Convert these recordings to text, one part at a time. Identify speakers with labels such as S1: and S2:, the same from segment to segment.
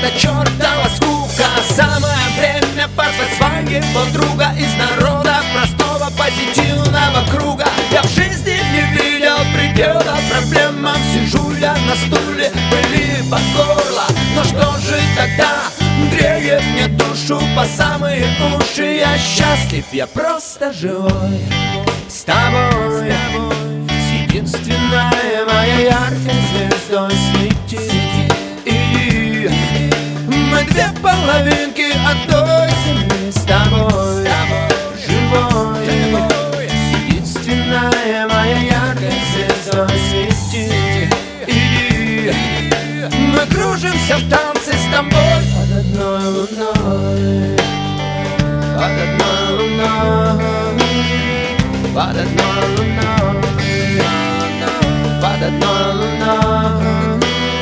S1: эта чертова скука. Самое время позвать своего друга из народа простого позитивного круга. Я в жизни не видел предела проблемам. Сижу я на стуле, пыли по горло. Но что же тогда греет мне душу по самые уши? Я счастлив, я просто живой с тобой. Единственная моя яркой звездой свети. И мы две половинки одной земли с тобой. Живой, единственная моя яркой звездой свети. И мы кружимся в танце с тобой под одной луной. Под одной луной. Под одной луной. Под одной луной.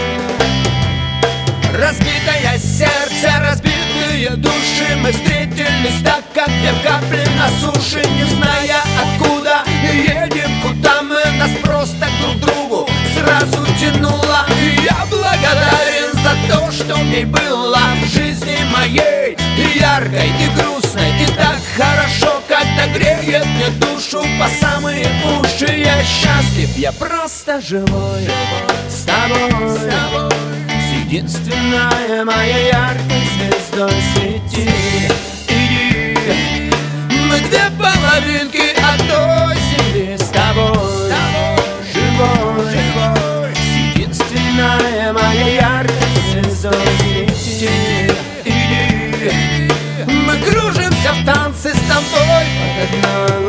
S1: Разбитое сердце, разбитые души. Мы встретились так, как две капли на суше. Не зная откуда едем, куда мы, нас просто друг другу сразу тянуло. И я благодарен за то, что в ней было в жизни моей. И яркой, и грустной, и так хорошо, когда греет мне душу по самые уши. Я счастлив, я просто живой с тобой. Единственная моя яркой звездой свети. Иди, мы две половинки одной земли с тобой. Живой, единственная моя яркой звездой свети. Иди, мы кружимся в танце с тобой под одной